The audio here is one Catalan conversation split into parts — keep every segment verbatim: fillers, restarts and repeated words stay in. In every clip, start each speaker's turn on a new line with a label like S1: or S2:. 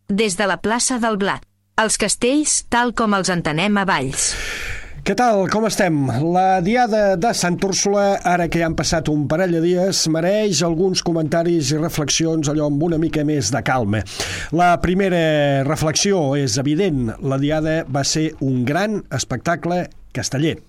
S1: des de la plaça del Blat. Els castells tal com els entenem a Valls.
S2: Què tal? Com estem? La Diada de Sant Úrsula, ara que ja han passat un parell de dies, mereix alguns comentaris i reflexions allò amb una mica més de calma. La primera reflexió és evident. La Diada va ser un gran espectacle casteller.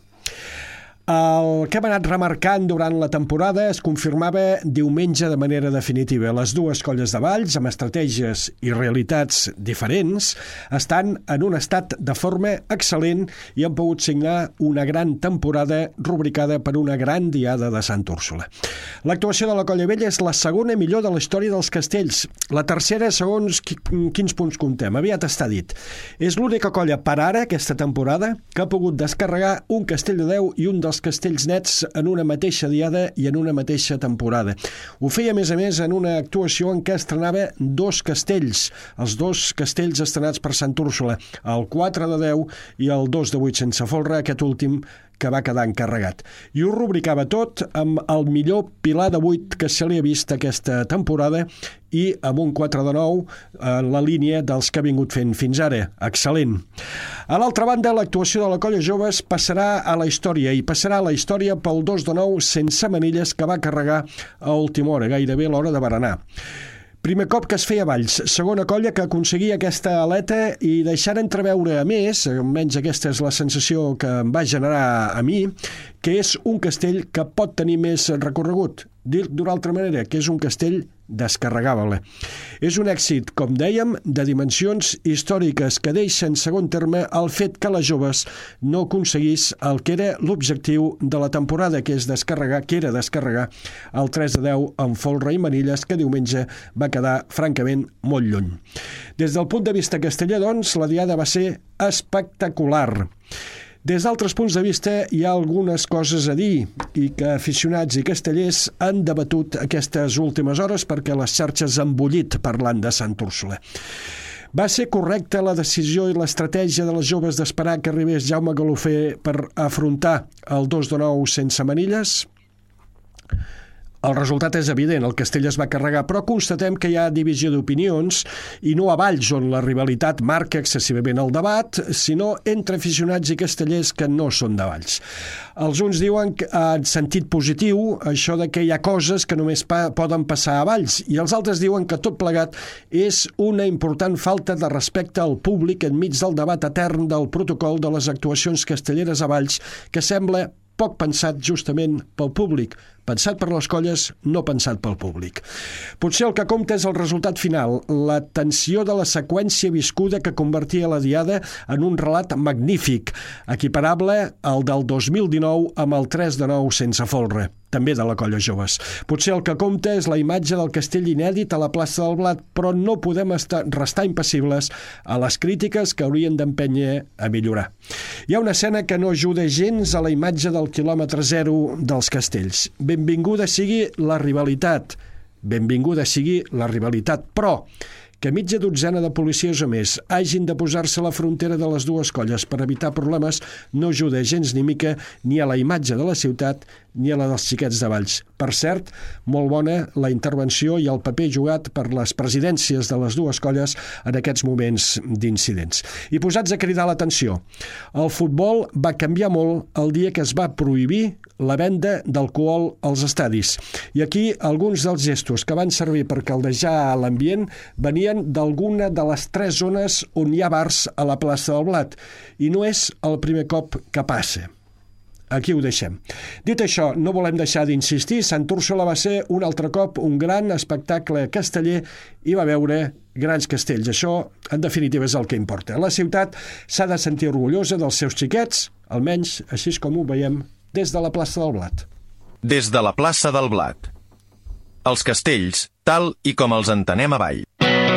S2: El que hem anat remarcant durant la temporada es confirmava diumenge de manera definitiva. Les dues colles de Valls, amb estratègies i realitats diferents, estan en un estat de forma excel·lent i han pogut signar una gran temporada rubricada per una gran Diada de Sant Úrsula. L'actuació de la Colla Vella és la segona millor de la història dels castells. La tercera, segons quins punts comptem, aviat està dit. És l'única colla per ara, aquesta temporada, que ha pogut descarregar un castell de deu i un dels castells nets en una mateixa diada i en una mateixa temporada. Ho feia, a més a més, en una actuació en què estrenava dos castells, els dos castells estrenats per Sant Úrsula, el quatre de deu i el dos de vuit sense folre, aquest últim que va quedar encarregat. I ho rubricava tot amb el millor pilar de vuit que se li ha vist aquesta temporada i amb un quatre de nou en la línia dels que ha vingut fent fins ara. Excel·lent. A l'altra banda, l'actuació de la Colla Joves passarà a la història i passarà a la història pel dos de nou sense manilles que va carregar a última hora, gairebé a l'hora de berenar. Primer cop que es feia Valls, segona colla que aconseguia aquesta aleta i deixar entreveure a més, almenys aquesta és la sensació que em va generar a mi, que és un castell que pot tenir més recorregut. Dir d'una altra manera, que és un castell descarregable. És un èxit, com dèiem, de dimensions històriques que deixa en segon terme el fet que les joves no aconseguís el que era l'objectiu de la temporada, que és descarregar, que era descarregar el tres de deu amb folre i manilles, que diumenge va quedar francament molt lluny. Des del punt de vista casteller, doncs, la Diada va ser espectacular. Des d'altres punts de vista hi ha algunes coses a dir i que aficionats i castellers han debatut aquestes últimes hores perquè les xarxes han bullit parlant de Sant Úrsula. Va ser correcta la decisió i l'estratègia de les joves d'esperar que arribés Jaume Galofé per afrontar el dos de nou sense manilles? El resultat és evident, el castell es va carregar, però constatem que hi ha divisió d'opinions i no a Valls, on la rivalitat marca excessivament el debat, sinó entre aficionats i castellers que no són de Valls. Els uns diuen que, en sentit positiu, això de que hi ha coses que només pa- poden passar a Valls, i els altres diuen que tot plegat és una important falta de respecte al públic enmig del debat etern del protocol de les actuacions castelleres a Valls, que sembla poc pensat justament pel públic, pensat per les colles, no pensat pel públic. Potser el que compta és el resultat final, la tensió de la seqüència viscuda que convertia la Diada en un relat magnífic, equiparable al del dos mil dinou amb el tres de nou sense folre, també de la Colla Joves. Potser el que compta és la imatge del castell inèdit a la plaça del Blat, però no podem estar, restar impassibles a les crítiques que haurien d'empènyer a millorar. Hi ha una escena que no ajuda gens a la imatge del quilòmetre zero dels castells. Benvinguda sigui la rivalitat, benvinguda sigui la rivalitat, però que mitja dotzena de policies o més hagin de posar-se a la frontera de les dues colles per evitar problemes no ajuda gens ni mica ni a la imatge de la ciutat ni a la dels xiquets de Valls. Per cert, molt bona la intervenció i el paper jugat per les presidències de les dues colles en aquests moments d'incidents. I posats a cridar l'atenció, el futbol va canviar molt el dia que es va prohibir la venda d'alcohol als estadis. I aquí alguns dels gestos que van servir per caldejar l'ambient venien d'alguna de les tres zones on hi ha bars a la plaça del Blat. I no és el primer cop que passa. Aquí ho deixem. Dit això, no volem deixar d'insistir, Sant Úrsula va ser un altre cop un gran espectacle casteller i va veure grans castells. Això, en definitiva, és el que importa. La ciutat s'ha de sentir orgullosa dels seus xiquets, almenys així com ho veiem des de la plaça del Blat.
S3: Des de la plaça del Blat. Els castells, tal i com els entenem a Valls.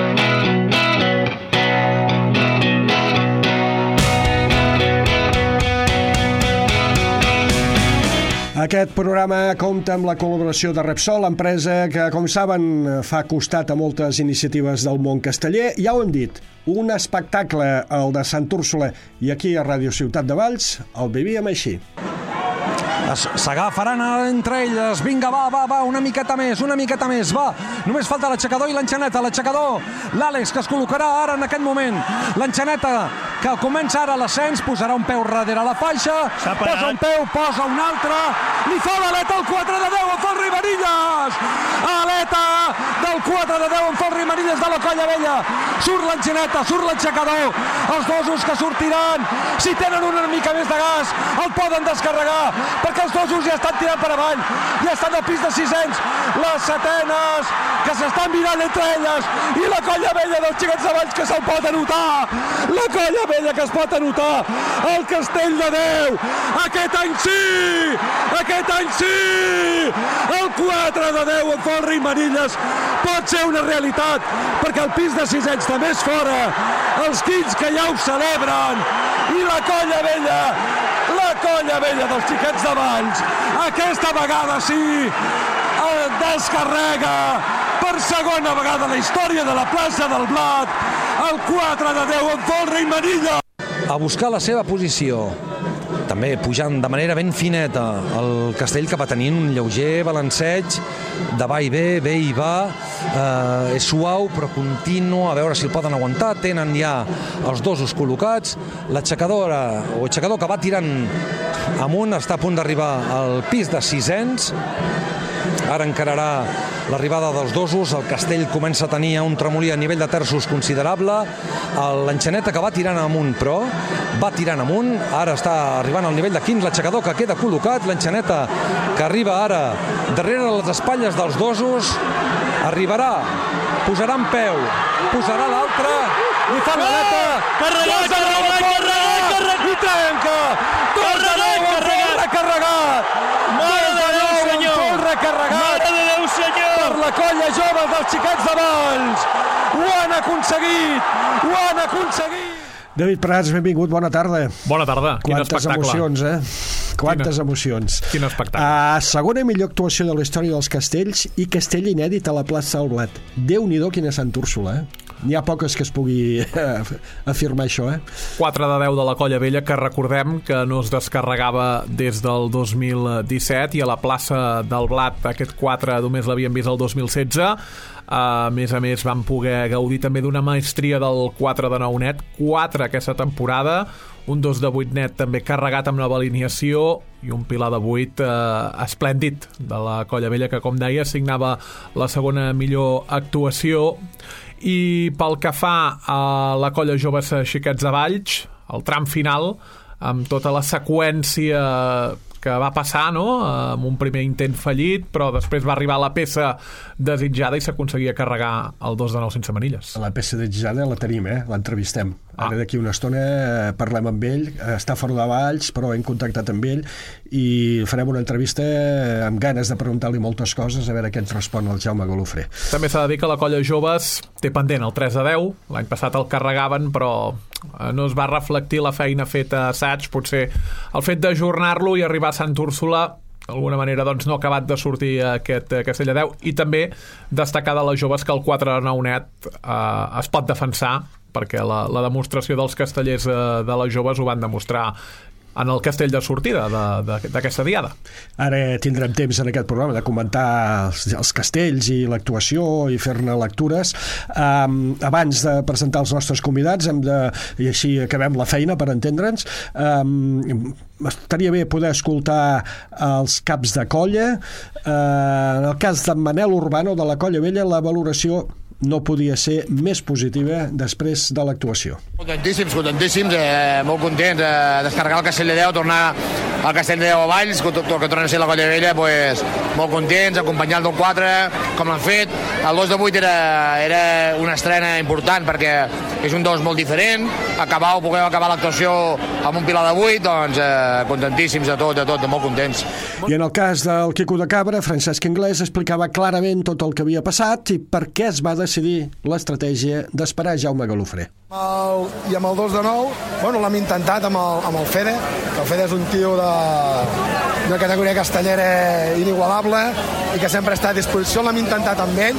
S2: Aquest programa compta amb la col·laboració de Repsol, empresa que, com saben, fa costat a moltes iniciatives del món casteller. Ja ho hem dit, un espectacle, el de Sant Úrsula, i aquí a Ràdio Ciutat de Valls el vivíem així.
S4: s'agafaran entre elles. Vinga, va, va, va, una miqueta més, una miqueta més, va. Només falta l'aixecador i l'enxaneta. L'aixecador, l'Àlex, que es col·locarà ara en aquest moment. L'enxaneta, que comença ara l'ascens, posarà un peu darrere la faixa, posa un peu, posa un altre, li fa l'aleta al quatre de deu, en fa el Rivarilles. Aleta del quatre de deu, en fa el Rivarilles de la Colla Vella. Surt l'enxaneta, surt l'aixecador. Els dosos que sortiran, si tenen una mica més de gas, el poden descarregar, perquè els dosos ja estan tirant per avall, ja estan al pis de sis-cents. Les setenes, que s'estan mirant entre elles, i la Colla Vella dels Xiquets de Valls, que se'l pot anotar. La Colla Vella que es pot anotar. El Castell de Déu, aquest any sí, aquest any sí. El quatre de deu en fa el Rivarilles. Pot ser una realitat, perquè el pis de sis-cents també és fora. Els quins que ja ho celebren. I la Colla Vella, la Colla Vella dels Xiquets de Valls, aquesta vegada sí, descarrega per segona vegada a la història de la plaça del Blat. El quatre de deu en fa el Rivarilles. A buscar la seva posició, també pujant de manera ben fineta el Castell, que va tenint un lleuger balanceig de va i ve, ve i va, eh, és suau però continu, a veure si el poden aguantar. Tenen ja els dosos col·locats, l'aixecadora o aixecador que va tirant amunt està a punt d'arribar al pis de sis-cents. Ara encararà l'arribada dels dosos. El Castell comença a tenir un tremolí a nivell de terços considerable. L'enxaneta, que va tirant amunt, però va tirant amunt, ara està arribant al nivell de quinze. L'aixecador, que queda col·locat. L'enxaneta, que arriba ara darrere les espatlles dels dosos, arribarà, posarà en peu, posarà l'altre, i fa l'aleta, carregat, carregat, carregat, carregat, i trenca, carregat, carregat, carregat, mare de Déu, senyor, recarregat, mare de Déu, senyor, per la Colla Jove dels Xiquets de Valls. Ho han aconseguit, ho han aconseguit.
S2: David Prats, benvingut, bona tarda.
S5: Bona tarda, quin
S2: Quantes
S5: espectacle.
S2: emocions, eh? Quantes Quina, emocions.
S5: Quin espectacle.
S2: Uh, segona millor actuació de la història dels Castells i castell inèdit a la plaça del Blat. Déu-n'hi-do, quina Sant Úrsula, eh? N'hi ha poques que es pugui afirmar això, eh?
S5: quatre de deu de la Colla Vella, que recordem que no es descarregava des del dos mil disset, i a la plaça del Blat aquest quatre només l'havien vist el dos mil setze. A més a més vam poder gaudir també d'una maestria del quatre de nou net, quatre aquesta temporada, un dos de vuit net també carregat amb nova alineació i un pilar de vuit eh, esplèndid de la Colla Vella, que, com deia, signava la segona millor actuació. I pel que fa a la Colla Jove Xiquets de Valls, el tram final, amb tota la seqüència que va passar, no?, amb un primer intent fallit, però després va arribar la peça desitjada i s'aconseguia carregar el dos de nou sense manilles.
S2: La peça desitjada la tenim, eh? L'entrevistem. Ah. Ara d'aquí una estona parlem amb ell, està fora de Valls, però hem contactat amb ell i farem una entrevista amb ganes de preguntar-li moltes coses, a veure què ens respon el Jaume Galofré.
S5: També s'ha de dir que la Colla Joves té pendent el tres de deu, l'any passat el carregaven, però no es va reflectir la feina feta a assaig. Potser el fet d'ajornar-lo i arribar a Sant Úrsula d'alguna manera doncs no ha acabat de sortir aquest Castell de Déu. I també destacar de les joves que el quatre de nou net eh, es pot defensar, perquè la, la demostració dels castellers eh, de les joves ho van demostrar en el castell de sortida d'aquesta diada.
S2: Ara tindrem temps en aquest programa de comentar els, els castells i l'actuació i fer-ne lectures. Um, abans de presentar els nostres convidats, hem de, i així acabem la feina per entendre'ns, um, estaria bé poder escoltar els caps de colla. Uh, en el cas d'en Manel Urbano de la Colla Vella, la valoració no podia ser més positiva després de l'actuació.
S6: Contentíssims, contentíssims, eh, molt contents, eh, descarregar el Castell de Déu, tornar al Castell de Déu a Valls, que, que torna a ser la Colla Vella, pues, molt contents, acompanyar el del quatre, com l'han fet. El dos de vuit era, era una estrena important perquè és un dos molt diferent, acabar o poder acabar l'actuació amb un pilar de vuit, doncs eh, contentíssims de tot, de tot, molt contents.
S2: I en el cas del Quico de Cabra, Francesc Inglés explicava clarament tot el que havia passat i per què es va decidir l'estratègia d'esperar Jaume Galofré.
S7: El, I amb el dos de nou, bueno, l'hem intentat amb el, amb el Fede, que el Fede és un tio de, de categoria castellera inigualable i que sempre està a disposició. L'hem intentat amb ell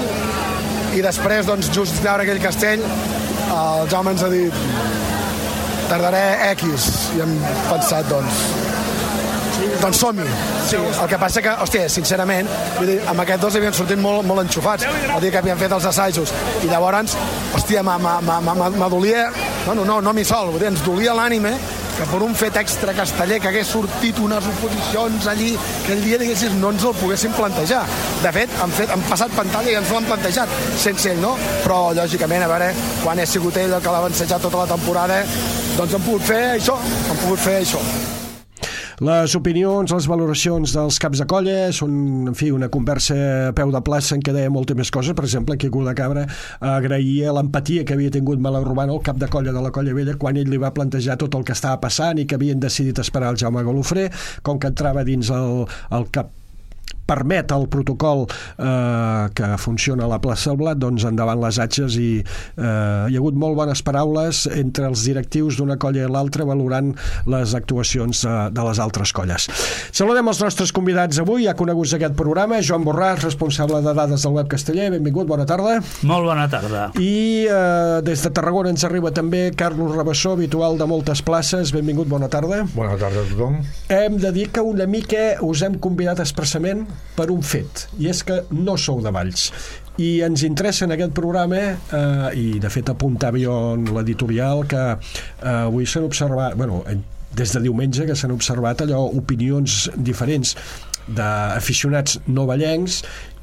S7: i després, doncs, just veure aquell castell, el Jaume ens ha dit tardaré X i hem pensat, doncs, doncs som-hi. Sí, el que passa que, hòstia, sincerament, vull dir, amb aquests dos havien sortit molt, molt enxufats, vol dir que havien fet els assajos, i llavors, hòstia, m'adolia, bueno, no, no mi sol, vull dir, ens dolia l'ànime que per un fet extra casteller que hagués sortit unes oposicions allí que el dia diguessis no ens el poguéssim plantejar. De fet, han, fet, han passat pantalla i ens l'han plantejat sense ell, no? Però, lògicament, a veure, quan he sigut ell el que l'ha vencejat tota la temporada, doncs han pogut fer això, han pogut fer això.
S2: Les opinions, les valoracions dels caps de colla són, en fi, una conversa a peu de plaça en què deia moltes més coses. Per exemple, Quico de Cabra agraïa l'empatia que havia tingut Maleu Romano, el cap de colla de la Colla Vella, quan ell li va plantejar tot el que estava passant i que havien decidit esperar el Jaume Galofré, com que entrava dins el, el cap permet el protocol eh, que funciona a la plaça del Blat, doncs endavant les atxes, i eh, hi ha hagut molt bones paraules entre els directius d'una colla i l'altra valorant les actuacions eh, de les altres colles. Saludem els nostres convidats avui, ja coneguts aquest programa. Joan Borràs, responsable de dades del web casteller, benvingut, bona tarda.
S8: Molt bona tarda.
S2: I eh, des de Tarragona ens arriba també Carlos Rabassó, habitual de moltes places, benvingut, bona tarda.
S9: Bona tarda a tothom.
S2: Hem de dir que una mica us hem convidat expressament per un fet, i és que no sou de Valls, i ens interessa en aquest programa eh, i de fet apuntava jo en l'editorial que eh, avui s'han observat, bueno, des de diumenge que s'han observat allò, opinions diferents d'aficionats no vallencs,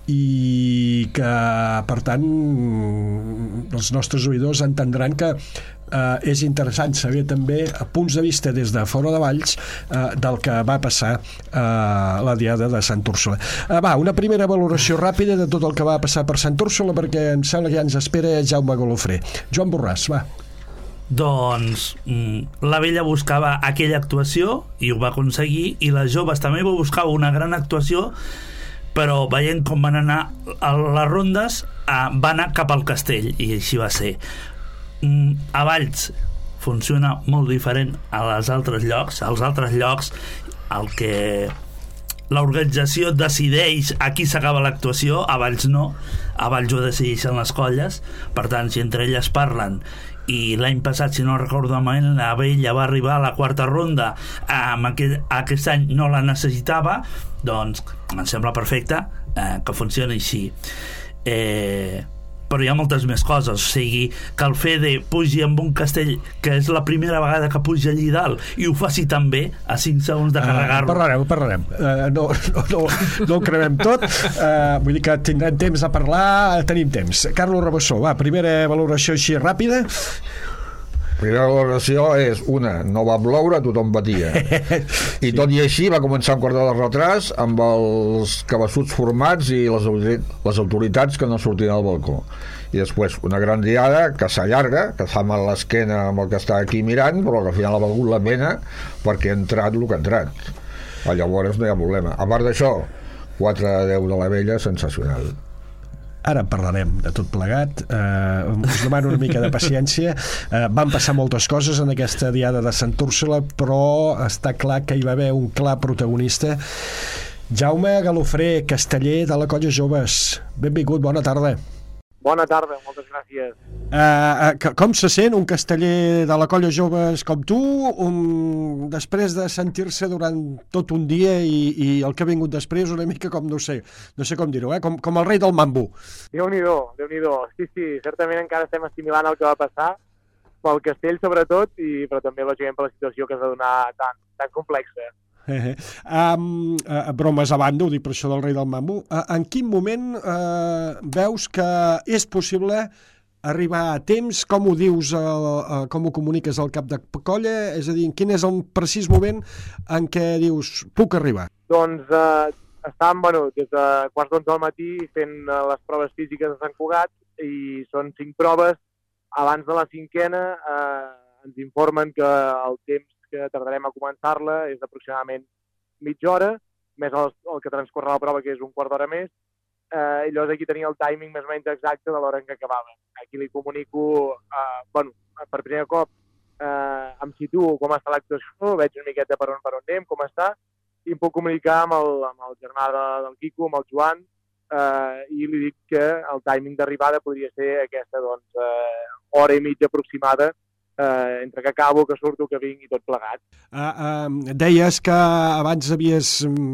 S2: i que per tant els nostres oïdors entendran que eh, és interessant saber també punts de vista des de fora de Valls eh, del que va passar a eh, la diada de Sant Úrsula. Eh, va, una primera valoració ràpida de tot el que va passar per Sant Úrsula, perquè em sembla que ja ens espera Jaume Galofré. Joan Borràs, va.
S8: Doncs la Vella buscava aquella actuació i ho va aconseguir, i les joves també va buscar una gran actuació, però veient com van anar a les rondes, va anar cap al castell, i així va ser. A Valls funciona molt diferent als altres llocs. Als altres llocs el que l'organització decideix a qui s'acaba l'actuació, a Valls no, a Valls ho decideixen les colles. Per tant, si entre elles parlen, i l'any passat, si no recordo malament, la Vella va arribar a la quarta ronda, amb aquest, aquest any no la necessitava, doncs em sembla perfecte eh, que funcioni així. Eh, però hi ha moltes més coses, o sigui, que el Fede pugi amb un castell que és la primera vegada que puja allí dalt i ho faci tan bé a cinc segons de carregar-lo.
S2: Uh, parlarem, parlarem. Uh, no, no, no, no ho cremem tot. Uh, vull dir que tindrem temps a parlar, tenim temps. Carlos Rabassó, va, primera valoració així ràpida.
S9: Primera valoració és una, no va ploure, tothom patia. I sí. Tot i així va començar un quart de retras amb els cabassuts formats i les, les autoritats que no sortien al balcó. I després una gran diada que s'allarga, que fa mal l'esquena amb el que està aquí mirant, però que al final ha valgut la pena perquè ha entrat el que ha entrat. Llavors no hi ha problema. A part d'això, quatre a deu de la Vella, sensacional.
S2: Ara en parlarem de tot plegat. Eh, us demano una mica de paciència. Eh, van passar moltes coses en aquesta diada de Sant Úrsula, però està clar que hi va haver un clar protagonista. Jaume Galofré, casteller de la Colla Joves. Benvingut, bona tarda.
S10: Bona tarda, moltes gràcies.
S2: Uh, uh, com se sent un casteller de la Colla Joves com tu, um, després de sentir-se durant tot un dia i, i el que ha vingut després una mica com, no sé, no sé com dir-ho, eh? com, com el rei del mambo?
S10: Déu-n'hi-do, Déu-n'hi-do. Sí, sí, certament encara estem assimilant el que va passar, pel castell sobretot, i, però també lògicament per la situació que es va donar tan, tan complexa.
S2: Eh, um, uh, bromes a banda, ho dic per això del rei del mambo. Uh, en quin moment uh, veus que és possible arribar a temps? Com ho dius, uh, uh, com ho comuniques al cap de colla? És a dir, quin és el precís moment en què dius, puc arribar?
S10: Doncs uh, estàvem, bueno, des de quarts d'onze del matí fent uh, les proves físiques de Sant Cugat, i són cinc proves. Abans de la cinquena uh, ens informen que el temps que tardarem a començar-la és aproximadament mitja hora, més el, el que transcorre la prova, que és un quart d'hora més, eh, i llavors aquí tenia el timing més o menys exacte de l'hora en què acabava. Aquí li comunico, eh, bueno, per primer cop eh, em situo com està l'actuació, veig una miqueta per on, per on anem, com està, i em puc comunicar amb el, amb el germà de, del Quico, amb el Joan, eh, i li dic que el timing d'arribada podria ser aquesta, doncs, eh, hora i mitja aproximada, eh, entre que acabo, que surto, que vinc i tot plegat.
S2: Uh, uh, deies que abans havies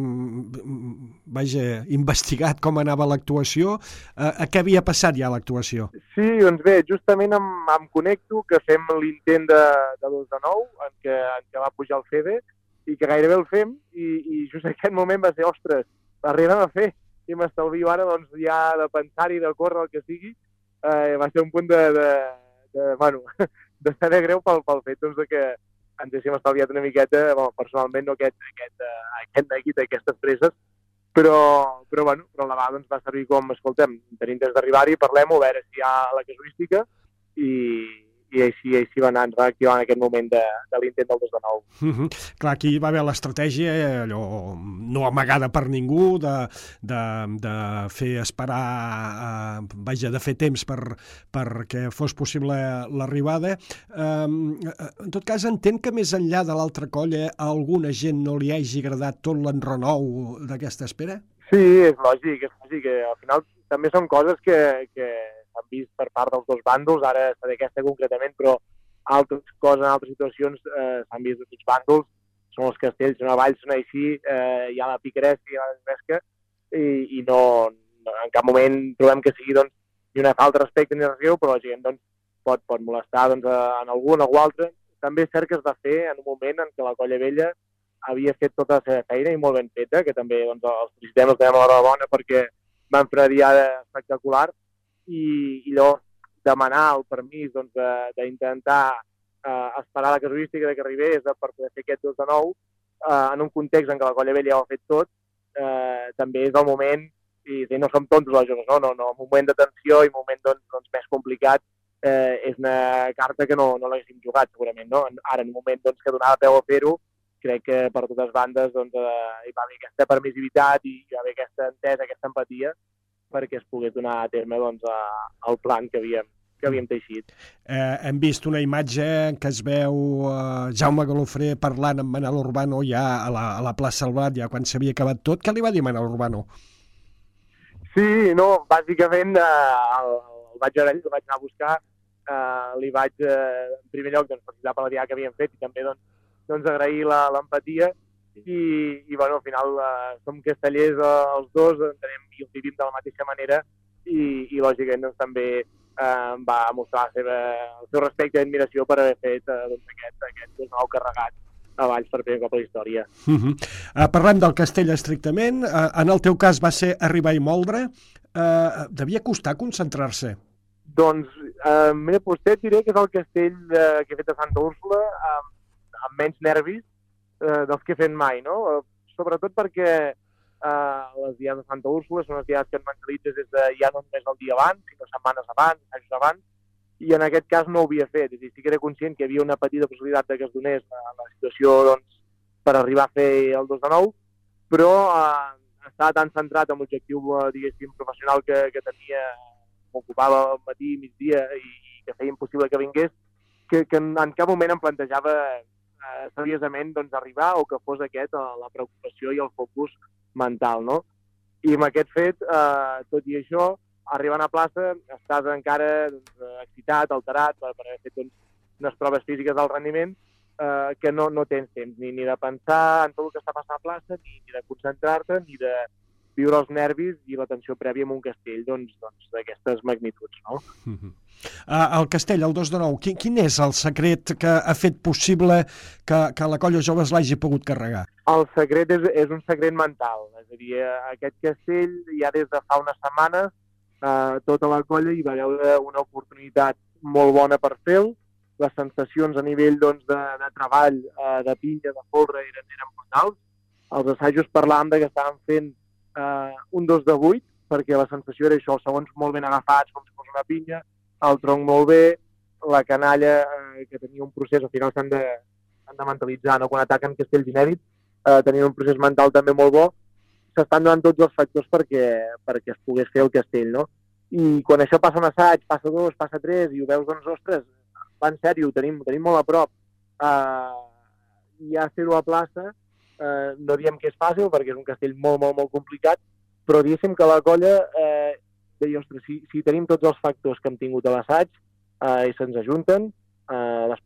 S2: um, vaja, investigat com anava l'actuació. Uh, a què havia passat ja l'actuació?
S10: Sí, doncs bé, justament em, em connecto que fem l'intent de, de dos de nou, en què, en què va pujar el Fede, i que gairebé el fem, i, i just en aquest moment va ser, ostres, l'arribem a fer, i m'estalvio ara doncs, ja de pensar-hi, de córrer, el que sigui, eh, va ser un punt de, de, de, bueno, de saber greu pel, pel fet doncs, de que ens haguéssim estalviat una miqueta, bueno, personalment, no aquest, aquest, aquest neguit, aquestes presses, però, però, bueno, però la va, doncs, va servir com, escoltem, tenim temps d'arribar-hi, parlem-ho, a veure si hi ha la casuística, i, i així, així va anar reactivant en aquest moment de, de l'intent del dos de nou.
S2: Uh -huh. Clar, aquí va haver l'estratègia, allò no amagada per ningú, de, de, de fer esperar, eh, vaja, de fer temps per, perquè fos possible l'arribada. Eh, en tot cas, entenc que més enllà de l'altra colla, a alguna gent no li hagi agradat tot l'enrenou d'aquesta espera?
S10: Sí, és lògic, és lògic. Al final també són coses que, que s'han vist per part dels dos bàndols, ara està d'aquesta concretament, però altres coses, en altres situacions eh, s'han vist de tots bàndols, són els castells, són a Valls, són així, eh, hi ha la picaresca, hi ha la desbesca, i, i no, no, en cap moment trobem que sigui doncs, ni una falta de respecte ni res greu, però la gent doncs, pot, pot molestar doncs, en algú, en algú altre. També és cert que es va fer en un moment en què la Colla Vella havia fet tota la seva feina i molt ben feta, que també doncs, els felicitem, els donem a l'hora bona perquè van fer una diada espectacular, i, i llavors demanar el permís doncs, d'intentar eh, esperar la casuística de que arribés per poder fer aquest dos de nou, eh, en un context en què la Colla Vella ja ho ha fet tot, eh, també és el moment, i, i no som tontos els joves, no, no, no, un moment de tensió i un moment doncs, doncs, més complicat, eh, és una carta que no, no l'haguéssim jugat segurament, no? Ara en un moment doncs, que donava peu a fer-ho, crec que per totes bandes doncs, eh, hi va haver aquesta permissivitat i hi va haver aquesta entesa, aquesta empatia, perquè es pogués donar a terme doncs, el plan que havíem, que havíem teixit.
S2: Eh, hem vist una imatge en què es veu eh, Jaume Galofré parlant amb Manel Urbano ja a la, a la plaça Alblat, ja quan s'havia acabat tot. Què li va dir Manel Urbano?
S10: Sí, no, bàsicament eh, el, el vaig anar, el vaig anar a buscar, eh, li vaig, eh, en primer lloc, doncs, felicitar per la diada que havíem fet i també doncs, doncs agrair l'empatia. I, i bueno, al final eh, som castellers eh, els dos, entenem i ho vivim de la mateixa manera i, i lògicament doncs, també eh, va mostrar la seva, el seu respecte i admiració per haver fet eh, doncs, aquest, aquest dos nou carregat a Valls per primer cop a la història.
S2: Uh -huh. uh, parlem del castell estrictament, uh, en el teu cas va ser arribar i moldre, uh, devia costar concentrar-se?
S10: Doncs, eh, mira, potser diré que és el castell eh, que he fet a Santa Úrsula amb, amb menys nervis Eh, dels que he fet mai, no? Eh, sobretot perquè eh, les diades de Santa Úrsula són les diades que et mentalitzes des de ja no només el dia abans, sinó setmanes abans, anys abans, i en aquest cas no ho havia fet. És a dir, sí que era conscient que hi havia una petita possibilitat de que es donés la, la situació doncs, per arribar a fer el dos de nou, però eh, estava tan centrat en l'objectiu, eh, diguéssim, professional que, que tenia, m'ocupava al matí, migdia, i, i que feia impossible que vingués, que, que en, en cap moment em plantejava Eh, seriosament doncs, arribar o que fos aquest eh, la preocupació i el focus mental, no? I amb aquest fet, eh, tot i això, arribant a plaça estàs encara doncs, excitat, alterat per, per haver fet doncs, unes proves físiques del rendiment eh, que no, no tens temps ni, ni de pensar en tot el que està passant a plaça, ni, ni de concentrar-te, ni de viure els nervis i la tensió prèvia en un castell doncs, doncs, d'aquestes magnituds, no?
S2: Uh-huh. Uh, el castell, el dos de nou, quin, quin és el secret que ha fet possible que, que la Colla Joves l'hagi pogut carregar?
S10: El secret és, és un secret mental, és a dir, aquest castell ja des de fa unes setmanes eh, tota la colla hi va veure una oportunitat molt bona per fer-ho, les sensacions a nivell doncs, de, de treball, eh, de pinya, de folre eren, eren brutals, els assajos parlàvem de que estàvem fent eh, un dos de vuit, perquè la sensació era això, els segons molt ben agafats, com si fos una pinya, el tronc molt bé, la canalla, eh, que tenia un procés, al final s'han de, de mentalitzar, no? Quan ataquen castells inèdits, eh, tenien un procés mental també molt bo, s'estan donant tots els factors perquè, perquè es pogués fer el castell, no? I quan això passa un assaig, passa dos, passa tres, i ho veus, doncs, ostres, va en sèrio, ho tenim, ho tenim molt a prop, eh, ja fer-ho a plaça, eh, no diem que és fàcil, perquè és un castell molt, molt, molt complicat, però diguéssim que la colla eh, deia, ostres, si, si tenim tots els factors que hem tingut a l'assaig eh, i se'ns ajunten, eh, les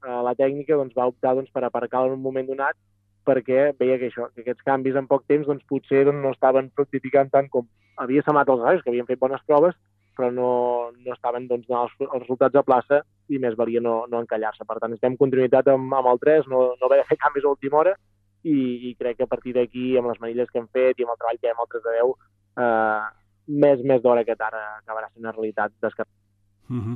S10: eh, la tècnica doncs, va optar doncs, per aparcar en un moment donat perquè veia que, això, que aquests canvis en poc temps doncs, potser doncs, no estaven fructificant tant com havia semblat als assajos, que havien fet bones proves, però no, no estaven doncs, els, els resultats a plaça i més valia no, no encallar-se. Per tant, estem en continuïtat amb, amb el tres, no, no haver de fer canvis a última hora i, i crec que a partir d'aquí, amb les manilles que hem fet i amb el treball que hem al tres de deu, eh, més, més d'hora que tard acabarà sent una realitat descartada.
S2: Uh-huh.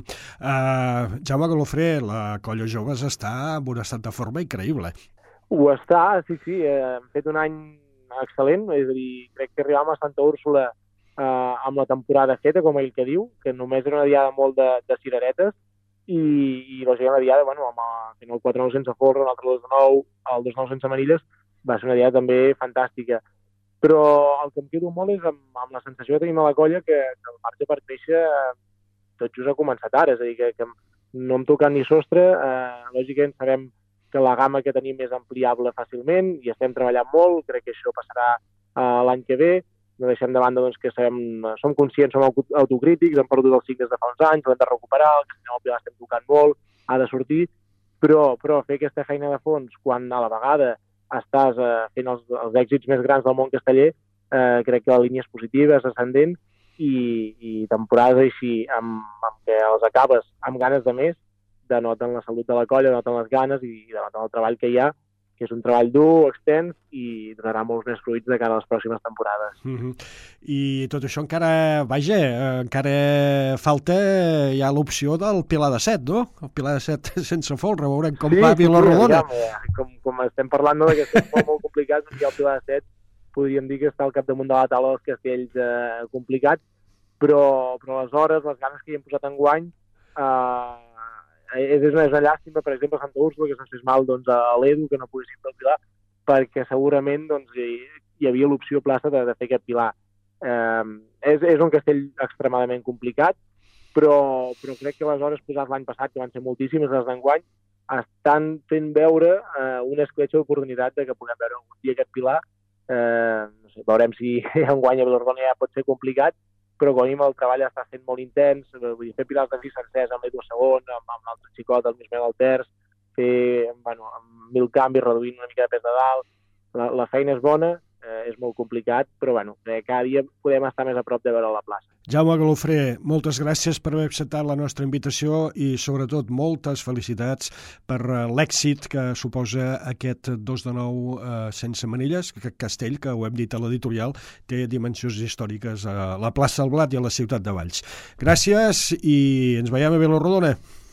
S2: uh, Jaume Galofré, la Colla Joves està en un estat de forma increïble.
S10: Ho està, sí, sí, eh, hem fet un any excel·lent, és a dir, crec que arribàvem a Santa Úrsula eh, amb la temporada feta, com ell que diu, que només era una diada molt de, de cireretes, i, i lògicament la diada, bueno, amb el, fent el quatre nou sense folre, un altre dos nou, el dos nou sense manilles, va ser una diada també fantàstica. Però el que em quedo molt és amb, amb la sensació que tenim a la colla que, que el marge per créixer eh, tot just ha començat ara, és a dir, que, que no hem tocat ni sostre, eh, lògicament sabem que la gamma que tenim és ampliable fàcilment i estem treballant molt, crec que això passarà uh, l'any que ve, no deixem de banda doncs, que sabem, som conscients, som autocrítics, hem perdut els signes de fa uns anys, l'hem de recuperar, el Castellnou Pilar estem tocant molt, ha de sortir, però, però fer aquesta feina de fons quan a la vegada estàs uh, fent els, els èxits més grans del món casteller, uh, crec que la línia és positiva, és ascendent i, i temporades així amb, amb què els acabes amb ganes de més, denoten la salut de la colla, denoten les ganes i denoten el treball que hi ha, que és un treball dur, extens i donarà molts més fruits de cara a les pròximes temporades.
S2: Uh-huh. I tot això encara, vaja, encara falta ja l'opció del Pilar de Set, no? El Pilar de Set sense folre, veurem com sí, va a Vila-rodona.
S10: Sí, ja, com, com estem parlant no, que és molt, molt complicat, doncs ja el Pilar de Set podríem dir que està al capdamunt de la taula dels castells eh, complicats, però, però les hores, les ganes que hi hem posat enguany, eh, és una, és una llàstima, per exemple, a Santa Úrsula, que se'ns fes mal doncs, a l'Edu, que no poguéssim fer el Pilar, perquè segurament doncs, hi, hi havia l'opció plaça de, de fer aquest Pilar. Eh, és, és un castell extremadament complicat, però, però crec que les hores posades l'any passat, que van ser moltíssimes les d'enguany, estan fent veure eh, una escletxa d'oportunitat de que puguem veure algun dia aquest Pilar. Eh, no sé, veurem si enguany a Vila-rodona ja pot ser complicat, però com a mínim el treball està sent molt intens, vull dir, fer pilars de sis sencers amb l'Edu segon, amb, amb l'altre xicot, el Mismel al terç, fer, bueno, amb mil canvis, reduint una mica de pes de dalt, la, la feina és bona, eh, és molt complicat, però bueno, cada dia podem estar més a prop de veure la plaça.
S2: Jaume Galofré, moltes gràcies per haver acceptat la nostra invitació i sobretot moltes felicitats per l'èxit que suposa aquest dos de nou eh, sense manilles, aquest castell que ho hem dit a l'editorial té dimensions històriques a la plaça del Blat i a la ciutat de Valls. Gràcies i ens veiem a Vila-rodona.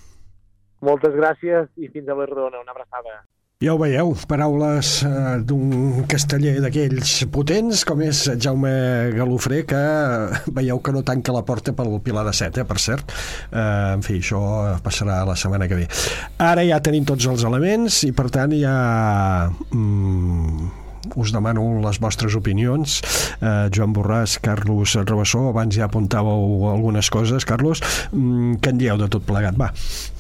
S10: Moltes gràcies i fins a Vila-rodona, una abraçada.
S2: Ja ho veieu, paraules eh, d'un casteller d'aquells potents com és Jaume Galofré, que veieu que no tanca la porta pel Pilar de Set, eh, per cert. Eh, en fi, això passarà la setmana que ve. Ara ja tenim tots els elements i per tant ja... Mm, us demano les vostres opinions. eh, Joan Borràs, Carlos Rabassó, abans ja apuntàveu algunes coses. Carlos, mm, què en dieu de tot plegat? Va.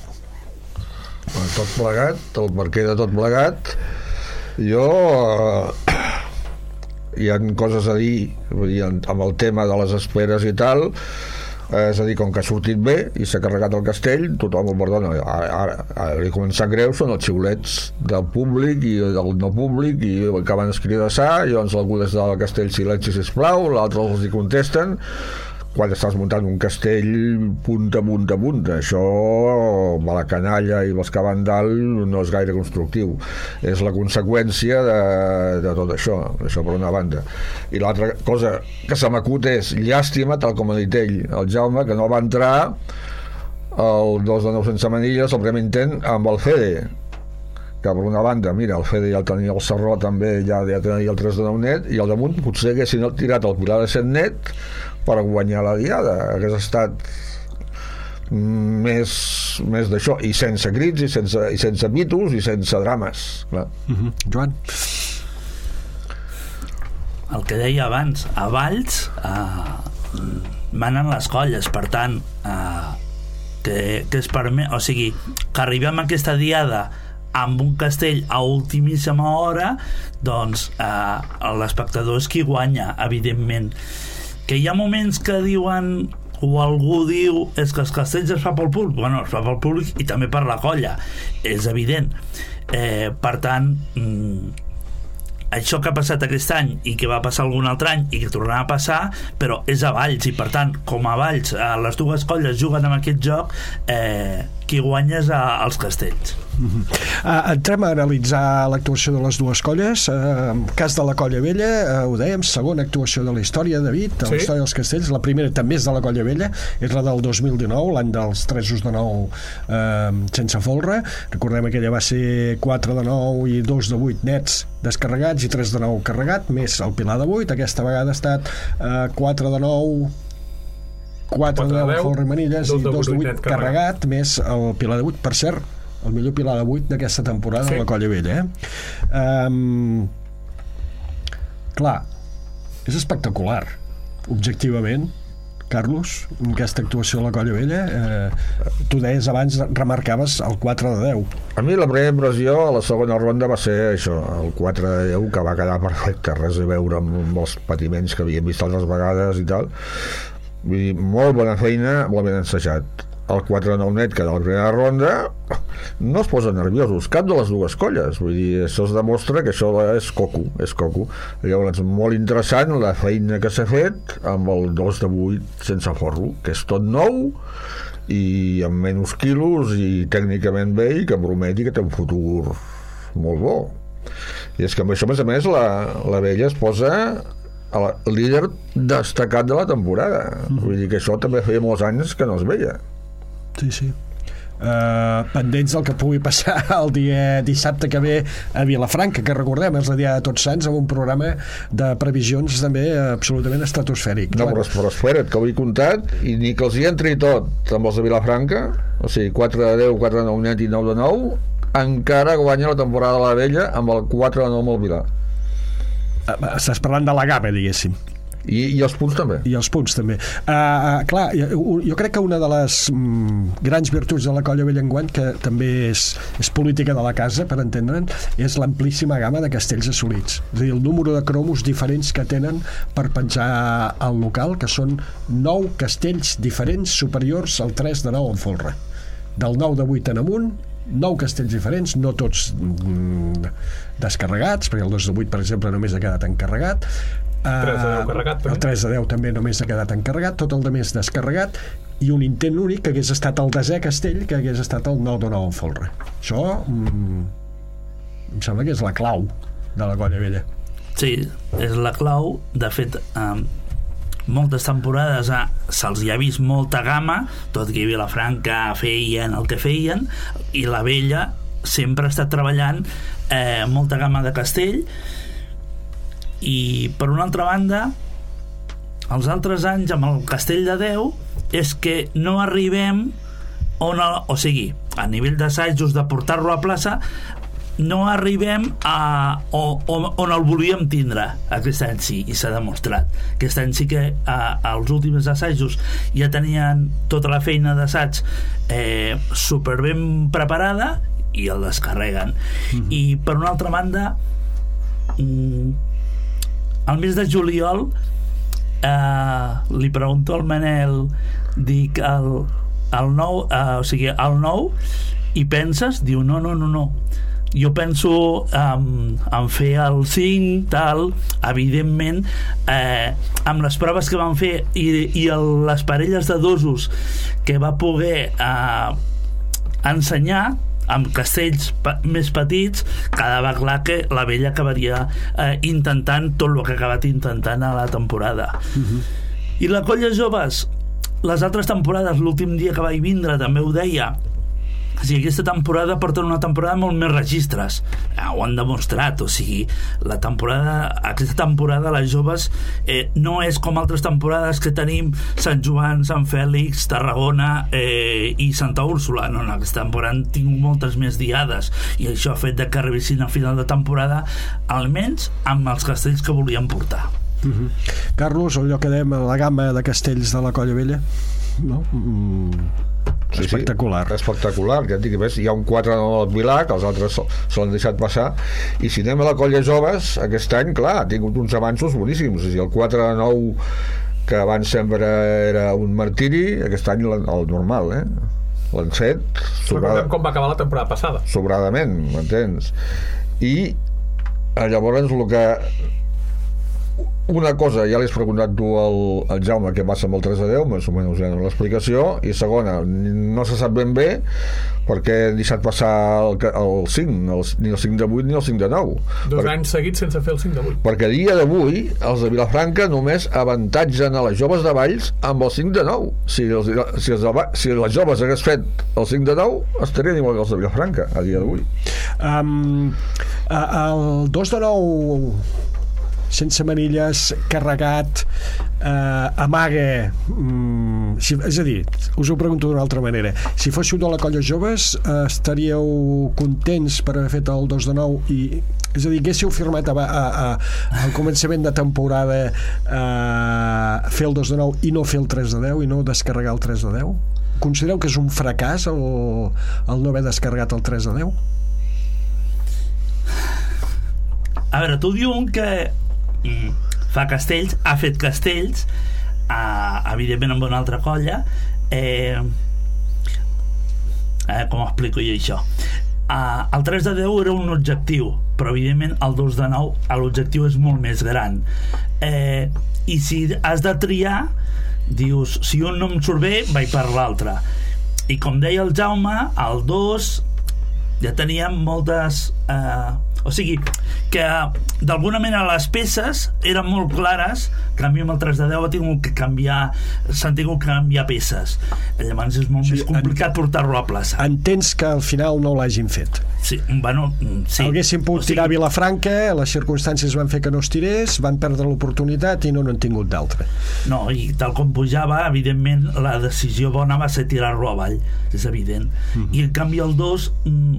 S9: Tot plegat, el perquè de tot plegat, jo eh, hi ha coses a dir, vull dir, amb el tema de les esperes i tal, eh, és a dir, com que ha sortit bé i s'ha carregat el castell, tothom ho perdona. Ara, ara, ara li començar greu són els xiulets del públic i del no públic i acaben escridassar, i llavors algú des del castell silenci sisplau, l'altre els hi contesten quan estàs muntant un castell punta, punta, punta. Això, a la canalla i les que van dalt, no és gaire constructiu. És la conseqüència de, de tot això, això per una banda. I l'altra cosa que se m'acut és llàstima, tal com ha dit ell, el Jaume, que no va entrar el dos de nou sense manilles, el primer intent, amb el Fede, que per una banda, mira, el Fede ja tenia el Sarró també, ja, ja tenia el tres de nou net, i al damunt potser haguessin tirat el Pilar de Set net per guanyar la diada. Hagués estat més, més d'això, i sense crits i sense, i sense mitos i sense drames, clar.
S2: Uh-huh. Joan?
S8: El que deia abans, a Valls eh, manen les colles, per tant eh, que, que és per mi, o sigui, que arribem a aquesta diada amb un castell a ultimíssima hora, doncs eh, l'espectador és qui guanya, evidentment. Que hi ha moments que diuen o algú diu és que els castells es fa pel públic, bueno, es fa pel públic i també per la colla, és evident. Eh, per tant, mm, això que ha passat aquest any i que va passar algun altre any i que tornarà a passar, però és a Valls, i per tant, com a Valls les dues colles juguen en aquest joc, eh, qui guanya és a, als castells.
S2: Uh-huh. Uh, entrem a analitzar l'actuació de les dues colles. Uh, cas de la Colla Vella, uh, ho dèiem, segona actuació de la història, David, de la
S5: sí.
S2: història dels castells. La primera també és de la Colla Vella, és la del dos mil dinou, l'any dels tresos de nou uh, sense folre. Recordem que ella va ser quatre de nou i dos de vuit nets descarregats i tres de nou carregat, més el Pilar de vuit. Aquesta vegada ha estat uh, quatre de nou, quatre de deu folre i manilles i dos de vuit carregat, més el Pilar de vuit. Per cert, el millor Pilar de vuit d'aquesta temporada sí. de la Colla Vella, eh? Um, clar, és espectacular, objectivament, Carlos, aquesta actuació de la Colla Vella. Eh, tu deies abans, remarcaves el quatre de deu.
S9: A mi la primera impressió a la segona ronda va ser això, el quatre de deu, que va quedar perfecte, res a veure amb els patiments que havíem vist altres vegades i tal. Vull dir, molt bona feina, molt ben ensajat. El quatre de nou net, que de la primera ronda no es posen nerviosos, cap de les dues colles. Vull dir, això es demostra que això és coco, és coco. Llavors, molt interessant la feina que s'ha fet amb el dos de vuit sense forro, que és tot nou i amb menys quilos i tècnicament bé i que prometi que té un futur molt bo. I és que amb això, a més a més, la, la Vella es posa el líder destacat de la temporada. Vull dir que això també feia molts anys que no es veia.
S2: Sí, sí. Uh, pendents del que pugui passar el dia dissabte que ve a Vilafranca, que recordem és la dia de Tots Sants, amb un programa de previsions també absolutament estratosfèric.
S9: No, però, però espera't, que ho he comptat i ni que els hi entri tot amb els de Vilafranca, o sigui, quatre de deu, quatre de nou net i nou de nou, encara guanya la temporada de la Vella amb el quatre de nou amb el Vilar.
S2: Uh, estàs parlant de la gamma, diguéssim.
S9: I, i els punts també.
S2: I els punts també. Uh, uh, clar, jo, jo crec que una de les mm, grans virtuts de la Colla Vella enguany, que també és, és política de la casa, per entendre'n, és l'amplíssima gamma de castells assolits. És a dir, el número de cromos diferents que tenen per penjar al local, que són nou castells diferents superiors al tres de nou en folre. Del nou de vuit en amunt, nou castells diferents, no tots mm, descarregats, perquè el dos de vuit, per exemple, només ha quedat encarregat.
S5: tres de deu carregat també.
S2: El tres de deu també només ha quedat encarregat, tot el de més descarregat, i un intent únic que hagués estat el desè castell, que hagués estat el nou de nou en folre. Això mm, em sembla que és la clau de la Colla Vella.
S8: Sí, és la clau. De fet, eh, moltes temporades eh, se'ls hi ha vist molta gamma, tot que a Vilafranca feien el que feien, i la Vella sempre ha estat treballant eh, molta gamma de castell. I per una altra banda, els altres anys amb el castell de deu és que no arribem on el, o sigui, a nivell d'assajos de portar-lo a plaça, no arribem a on, on el volíem tindre. Aquest any sí, i s'ha demostrat. Aquest any sí que a, als últims assajos ja tenien tota la feina d'assaig eh, superben preparada i el descarreguen. Mm-hmm. I per una altra banda, mm, al mes de juliol eh, li pregunto al Manel, dic el, el nou eh, o sigui, el nou i penses? Diu no, no, no, no, jo penso um, en fer el cinc, tal, evidentment eh, amb les proves que van fer i, i el, les parelles de dosos que va poder eh, ensenyar amb castells pa- més petits, quedava clar que la Vella acabaria eh, intentant tot el que ha acabat intentant a la temporada. Uh-huh. I la Colla Joves, les altres temporades, l'últim dia que vaig vindre també ho deia, o sigui, aquesta temporada porten una temporada molt més registres, eh, ho han demostrat, o sigui, la temporada, aquesta temporada les joves eh, no és com altres temporades que tenim Sant Joan, Sant Fèlix, Tarragona eh, i Santa Úrsula. No, no, aquesta temporada han tingut moltes més diades i això ha fet de que arribessin a final de temporada almenys amb els castells que volien portar.
S2: Uh-huh. Carlos, allò que dèiem, la gamma de castells de la Colla Vella, no? Mm.
S9: Sí,
S2: espectacular.
S9: Sí, espectacular, ja et dic, ves, hi ha un quatre de nou al Vilar, que els altres se l'han deixat passar, i si anem a la Colla Joves, aquest any, clar, ha tingut uns avanços boníssims. O sigui, el quatre de nou que abans sempre era un martiri, aquest any el normal, eh? L'han fet sobrada...
S5: Recordem com va acabar la temporada passada.
S9: Sobradament, m'entens? I llavors el que... Una cosa, ja l'has preguntat tu al, al Jaume què passa amb el tres de deu, més o menys ja l'explicació, i segona, no se sap ben bé perquè han deixat passar el, el cinc, el, ni el cinc de vuit ni el cinc de nou.
S5: Dos
S9: per,
S5: anys seguits sense fer el cinc de vuit.
S9: Perquè a dia d'avui els de Vilafranca només avantatgen a les joves de Valls amb el cinc de nou. Si, els, si, els, si les joves hagués fet el cinc de nou, estarien igual que els de Vilafranca a dia d'avui.
S2: Um, el dos de nou sense manilles, carregat, eh, amaga, mm, si, és a dir, us ho pregunto d'una altra manera, si fóssiu de la colla joves, eh, estaríeu contents per haver fet el dos de nou i, és a dir, haguéssiu firmat a, a, a, al començament de temporada eh, fer el dos de nou i no fer el tres de deu i no descarregar el tres de deu? Considereu que és un fracàs el, el no haver descarregat el tres de deu?
S8: A veure, tu diu un que fa castells, ha fet castells, eh, evidentment amb una altra colla, eh, eh, com explico jo això? Eh, el tres de deu era un objectiu, però evidentment el dos de nou l'objectiu és molt més gran, eh, i si has de triar dius, si un no em surt bé vaig per l'altre, i com deia el Jaume, el dos ja teníem moltes eh, o sigui, que d'alguna manera les peces eren molt clares, en canvi amb el tres de deu ha tingut que canviar, s'han tingut que canviar peces, llavors és molt sí, més complicat en, portar-lo a plaça.
S2: Entens que al final no l'hagin fet?
S8: Sí, bueno, sí.
S2: Haguessin pogut o sigui, tirar a Vilafranca, les circumstàncies van fer que no es tirés, van perdre l'oportunitat i no n'han tingut d'altra.
S8: No, i tal com pujava, evidentment la decisió bona va ser tirar-lo avall, és evident. Mm-hmm. I en canvi el dos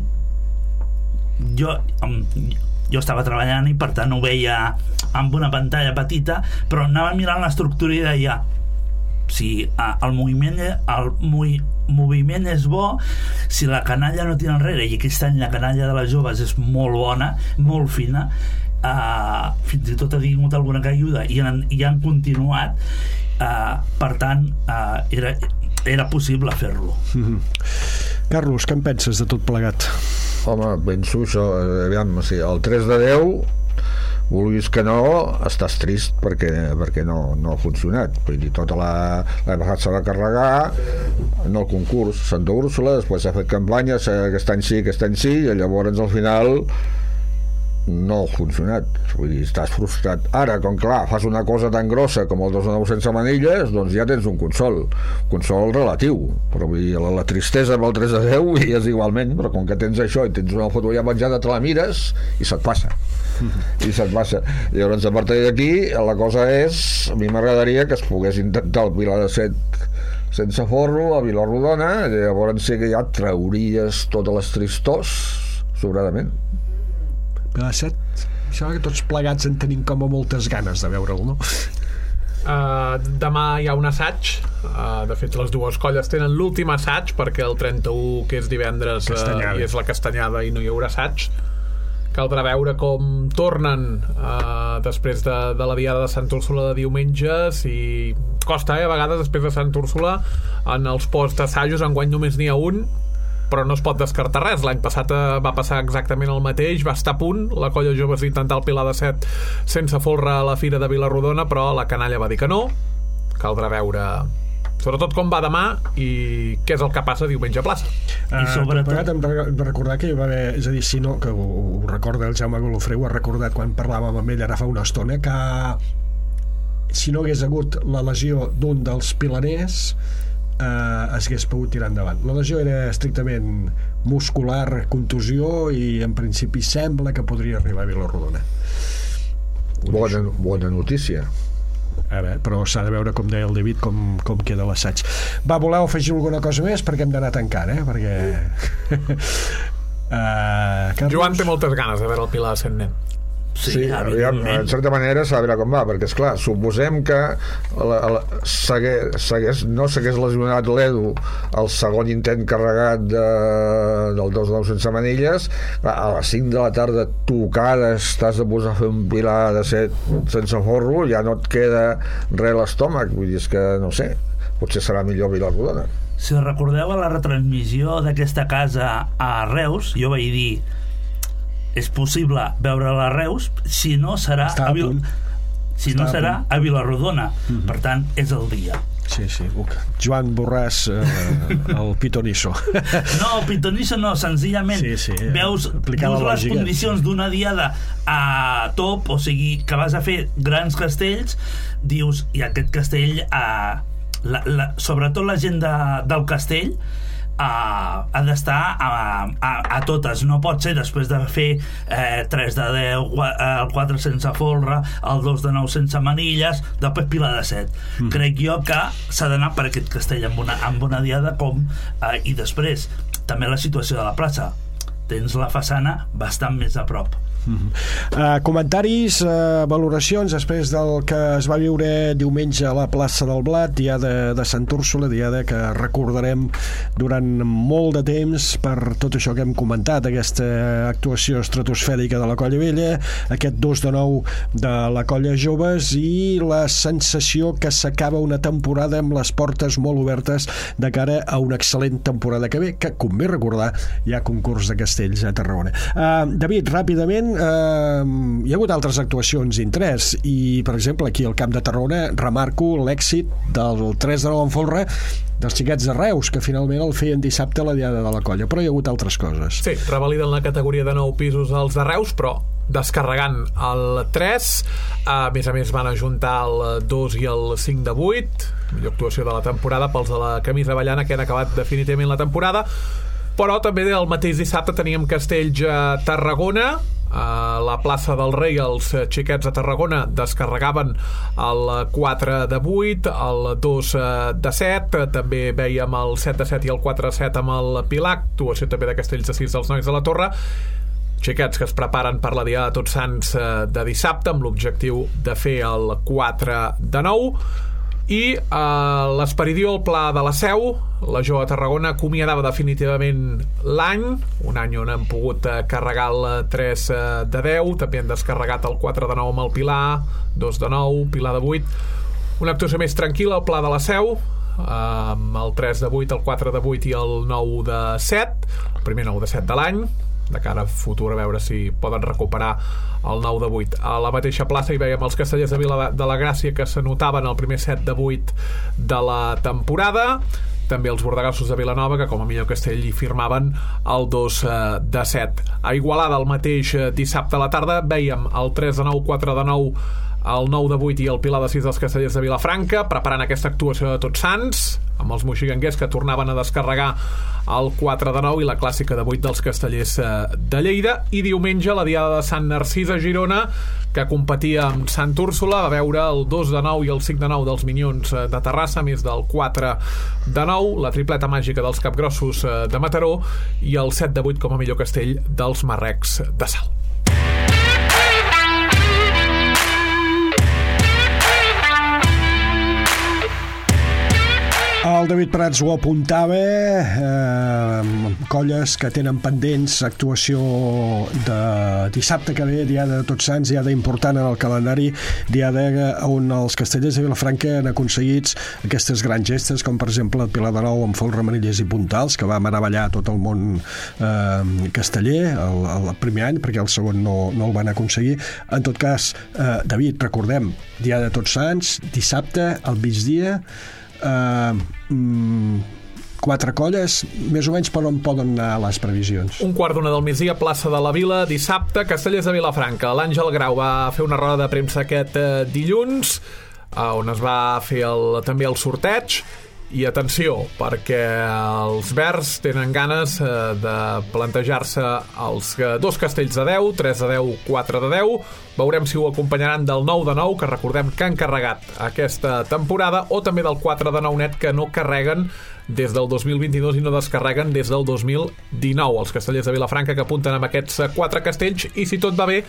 S8: jo, jo estava treballant i per tant ho veia amb una pantalla petita, però anava mirant l'estructura i deia si el moviment el moviment és bo, si la canalla no tira enrere, i aquest any la canalla de les joves és molt bona, molt fina, uh, fins i tot ha tingut alguna caiguda i han, i han continuat, uh, per tant uh, era, era possible fer-lo.
S2: Mm-hmm. Carlos, què en penses de tot plegat?
S9: Home, penso això, aviam, sí, el tres de deu vulguis que no, estàs trist perquè, perquè no, no ha funcionat. Vull dir, tota la l'any passat s'ha de carregar en el concurs Santa Úrsula, després s'ha fet campanya, aquest any sí, aquest any sí, i llavors al final no ha funcionat. Vull dir, estàs frustrat. Ara, com clar, fas una cosa tan grossa com el dos de nou sense manilles, doncs ja tens un consol. Consol relatiu. Però vull dir, la, la tristesa amb el tres de deu i és igualment, però com que tens això i tens una foto ja penjada, te la mires i se't passa. I se't passa. I llavors, a partir d'aquí, la cosa és, a mi m'agradaria que es pogués intentar el Pilar de Set sense forro, a Vilarrodona, i llavors sí que ja trauries totes les tristors sobradament.
S2: Pilar de Set, sembla que tots plegats en tenim com a moltes ganes de veure'l, no?
S5: Uh, demà hi ha un assaig, uh, de fet les dues colles tenen l'últim assaig perquè el trenta-u, que és divendres, uh, i és la castanyada i no hi haurà assaig. Caldrà veure com tornen uh, després de, de la diada de Santa Úrsula de diumenges, i costa, eh, a vegades després de Santa Úrsula en els posts d'assajos enguany només n'hi ha un, però no es pot descartar res. L'any passat va passar exactament el mateix, va estar a punt la colla joves d'intentar el Pilar de Set sense folre a la fira de Vilarrodona, però la canalla va dir que no. Caldrà veure sobretot com va demà i què és el que passa diumenge a plaça.
S2: Uh, I sobretot hem de recordar que hi va haver, és a dir, si no, que ho, ho recorda el Jaume Golofreu, ho ha recordat quan parlàvem amb ell ara fa una estona, que si no hagués hagut la lesió d'un dels pilaners eh, es hagués pogut tirar endavant. La lesió era estrictament muscular, contusió, i en principi sembla que podria arribar a Vilarrodona.
S9: Bona, bona notícia.
S2: A veure, però s'ha de veure, com deia el David, com, com queda l'assaig. Va, voleu afegir alguna cosa més? Perquè hem d'anar tancant, eh? Perquè... uh,
S5: Joan té moltes ganes de veure el Pilar de Set nen.
S9: Sí, sí aviam, en certa manera s'ha de veure com va, perquè esclar, suposem que la, la, s'hagués, s'hagués, no s'hagués lesionat l'Edu el segon intent carregat de, del dos de nou sense manilles, clar, a les cinc de la tarda tocades, t'has de posar a fer un pilar de set sense forro, ja no et queda res a l'estómac, vull dir, és que no sé, potser serà millor Vilarrodona.
S8: Si recordeu a la retransmissió d'aquesta casa a Reus, jo vaig dir és possible veure-la a Reus, si no serà a, a, Vil... si no serà a Vilarrodona. Mm-hmm. Per tant, és el dia.
S2: Sí, sí. Joan Borràs, eh, el pitonisso.
S8: No, el pitonisso no, senzillament sí, sí. veus, veus les condicions d'una diada a top, o sigui, que vas a fer grans castells, dius, i aquest castell, a, la, la, sobretot la gent de, del castell, Uh, ha d'estar a, a, a totes, no pot ser després de fer eh, tres de deu, el quatre sense folre, el dos de nou sense manilles, després pilar de set. Mm. Crec jo que s'ha d'anar per aquest castell amb una, amb una diada com eh, i després també la situació de la plaça, tens la façana bastant més a prop.
S2: Mm-hmm. Uh, comentaris, uh, valoracions després del que es va viure diumenge a la plaça del Blat, diada de Sant Úrsula, diada que recordarem durant molt de temps per tot això que hem comentat, aquesta actuació estratosfèrica de la Colla Vella, aquest dos de nou de la Colla Joves i la sensació que s'acaba una temporada amb les portes molt obertes de cara a una excel·lent temporada que ve, que convé recordar hi ha concurs de castells a Tarragona. uh, David, ràpidament, Uh, hi ha hagut altres actuacions d'interès i, per exemple, aquí al Camp de Tarragona remarco l'èxit del tres de nou en folre dels xiquets de Reus, que finalment el feien dissabte a la diada de la colla, però hi ha hagut altres coses.
S5: Sí, revaliden la categoria de nou pisos als de Reus, però descarregant el tres, a més a més van ajuntar el dos i el cinc de vuit, millor actuació de la temporada pels de la camisa avellana, que han acabat definitivament la temporada. Però també el mateix dissabte teníem castells a Tarragona, a la plaça del Rei. Els xiquets de Tarragona descarregaven el quatre de vuit, el dos de set, també veiem el set de set i el quatre de set amb el Pilar, actuació també de castells de sis dels nois de la Torre, xiquets que es preparen per la diada de Tots Sants de dissabte amb l'objectiu de fer el quatre de nou. I eh, l'Esperidió al Pla de la Seu, la Jove de Tarragona acomiadava definitivament l'any, un any on han pogut eh, carregar el tres de deu, també han descarregat el quatre de nou amb el Pilar, dos de nou, Pilar de vuit, una actuació més tranquil·la al Pla de la Seu, eh, amb el tres de vuit, el quatre de vuit i el nou de set, el primer nou de set de l'any, de cara a futur, a veure si poden recuperar el nou de vuit. A la mateixa plaça hi veiem els castellers de Vila de la Gràcia que s'anotaven el primer set de vuit de la temporada, també els bordegassos de Vilanova que com a millor castell hi firmaven el dos de set. A Igualada el mateix dissabte a la tarda veiem el tres de nou, quatre de nou, el nou de vuit i el Pilar de sis dels castellers de Vilafranca preparant aquesta actuació de Tots Sants amb els moxiganguers que tornaven a descarregar el quatre de nou i la clàssica de vuit dels castellers de Lleida. I diumenge la diada de Sant Narcís a Girona, que competia amb Sant Úrsula, va veure el dos de nou i el cinc de nou dels Minyons de Terrassa, més del quatre de nou, la tripleta màgica dels Capgrossos de Mataró i el set de vuit com a millor castell dels Marrecs de Salt.
S2: El David Prats ho apuntava, eh, colles que tenen pendents actuació de dissabte que ve, diada de Tots Sants, diada important en el calendari, diada on els castellers de Vilafranca han aconseguit aquestes grans gestes, com per exemple el Pilar de Nou amb folre, manilles i puntals, que va meravellar tot el món eh, casteller el, el primer any, perquè el segon no, no el van aconseguir. En tot cas, eh, David, recordem, diada de Tots Sants, dissabte, al migdia, Uh, mm, quatre colles, més o menys per on poden anar les previsions?
S5: Un quart d'una del migdia, plaça de la Vila, dissabte, Castellers de Vilafranca. L'Àngel Grau va fer una roda de premsa aquest eh, dilluns, eh, on es va fer el, també el sorteig. I atenció, perquè els verds tenen ganes eh, de plantejar-se els eh, dos castells de deu, tres de deu, quatre de deu. Veurem si ho acompanyaran del nou de nou, que recordem que han carregat aquesta temporada, o també del quatre de nou net, que no carreguen des del dos mil vint-i-dos i no descarreguen des del dos mil dinou. Els castellers de Vilafranca que apunten amb aquests quatre castells, i si tot va bé,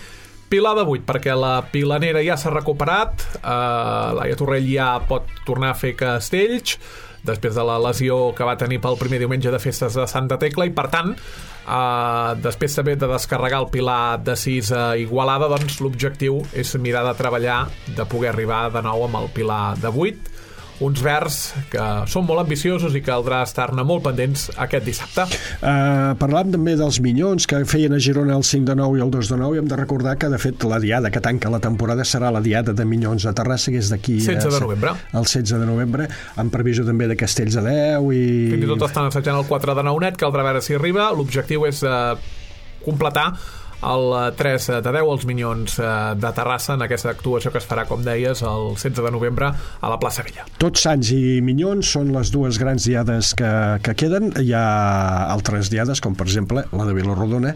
S5: Pilar de vuit, perquè la pilanera ja s'ha recuperat, eh, Laia Torrell ja pot tornar a fer castells després de la lesió que va tenir pel primer diumenge de festes de Santa Tecla, i per tant eh, després també de descarregar el Pilar de sis a Igualada, doncs l'objectiu és mirar de treballar, de poder arribar de nou amb el Pilar de vuit, uns verds que són molt ambiciosos i caldrà estar-ne molt pendents aquest dissabte.
S2: Uh, parlàvem també dels Minyons que feien a Girona el cinc de nou i el dos de nou, i hem de recordar que de fet la diada que tanca la temporada serà la diada de Minyons a Terrassa, que és d'aquí
S5: setze de novembre.
S2: El setze de novembre, amb previsió també de Castells de Deu i...
S5: Fins i tot estan assajant el quatre de nou net, caldrà veure si arriba. L'objectiu és uh, completar el tres de deu als Minyons de Terrassa en aquesta actuació que es farà, com deies, el setze de novembre a la plaça Vella.
S2: Tots Sants i Minyons són les dues grans diades que, que queden. Hi ha altres diades, com per exemple la de Vilarrodona,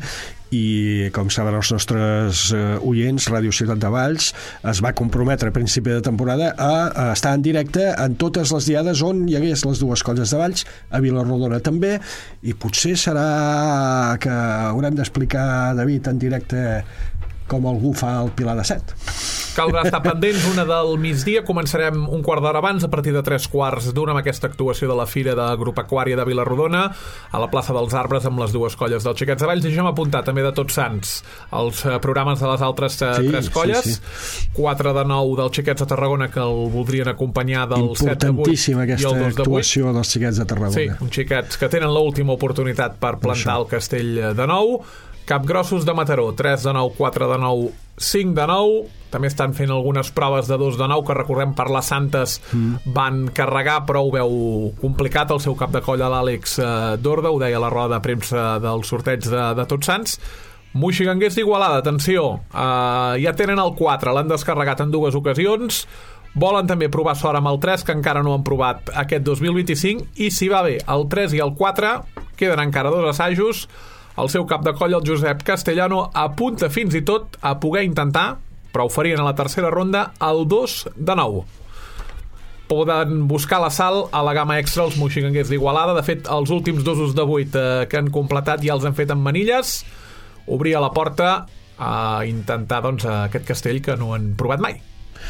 S2: i com saben els nostres uh, oients, Ràdio Ciutat de Valls es va comprometre a principi de temporada a, a estar en directe en totes les diades on hi hagués les dues colles de Valls, a Vilarrodona també, i potser serà que haurem d'explicar, David, en directe com algú fa el Pilar de set.
S5: Caldrà estar pendents. Una del migdia, començarem un quart d'hora abans, a partir de tres quarts d'una, amb aquesta actuació de la Fira de Agropecuària de Vilarrodona a la plaça dels Arbres amb les dues colles dels Xiquets de Valls. Deixem apuntar també de Tots Sants els programes de les altres uh, sí, tres colles. Sí, sí. quatre de nou dels Xiquets de Tarragona, que el voldrien acompanyar del set de vuit.
S2: Importantíssima aquesta actuació dels Xiquets de Tarragona.
S5: Sí, uns xiquets que tenen l'última oportunitat per plantar Això. el castell de nou. Capgrossos de Mataró, tres de nou, quatre de nou, cinc de nou. També estan fent algunes proves de dos de nou, que recordem per les Santes mm. van carregar, però ho veu complicat el seu cap de colla, l'Àlex eh, Dorda, ho deia a la roda de premsa del sorteig de, de Tots Sants. Moixiganguers d'Igualada, atenció, eh, ja tenen el quatre, l'han descarregat en dues ocasions, volen també provar sort amb el tres, que encara no han provat aquest dos mil vint-i-cinc, i si va bé el tres i el quatre, queden encara dos assajos. El seu cap de colla, el Josep Castellano, apunta fins i tot a poder intentar, però ho farien a la tercera ronda, el dos de nou. Poden buscar la sal a la gamma extra els moixiganguers d'Igualada. De fet, els últims dosos de vuit eh, que han completat ja els han fet amb manilles. Obria la porta a intentar doncs, aquest castell que no han provat mai.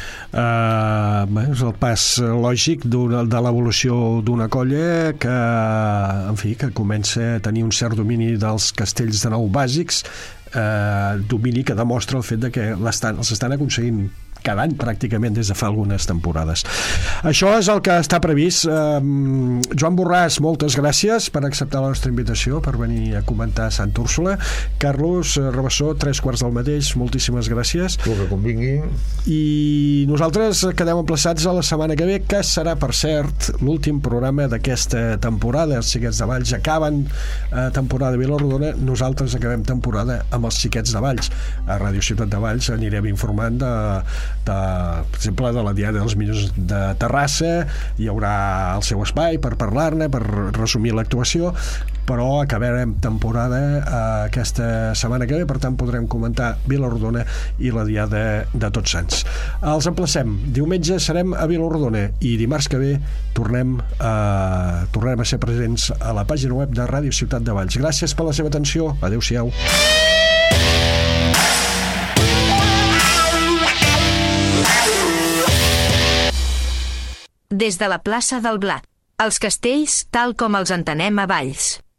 S2: Uh, és el pas lògic de l'evolució d'una colla que, en fi, que comença a tenir un cert domini dels castells de nou bàsics, uh, domini que demostra el fet de que l'estan, els estan aconseguint cada any pràcticament des de fa algunes temporades. Això és el que està previst. Um, Joan Borràs, moltes gràcies per acceptar la nostra invitació, per venir a comentar Sant Úrsula. Carlos Rabassó, tres quarts del mateix, moltíssimes gràcies.
S9: El que convingui.
S2: I nosaltres quedem emplaçats a la setmana que ve, que serà, per cert, l'últim programa d'aquesta temporada. Els Xiquets de Valls acaben eh, temporada a Vilarrodona, nosaltres acabem temporada amb els Xiquets de Valls. A Ràdio Ciutat de Valls anirem informant de De, per exemple, de la Diada dels Minyons de Terrassa. Hi haurà el seu espai per parlar-ne, per resumir l'actuació, però acabarem temporada eh, aquesta setmana que ve, per tant podrem comentar Vilarrodona i la Diada de Tots Sants. Els emplacem. Diumenge serem a Vilarrodona i dimarts que ve tornem a, tornem a ser presents a la pàgina web de Ràdio Ciutat de Valls. Gràcies per la seva atenció. Adéu-siau.
S1: Des de la plaça del Blat, els castells tal com els entenem a Valls.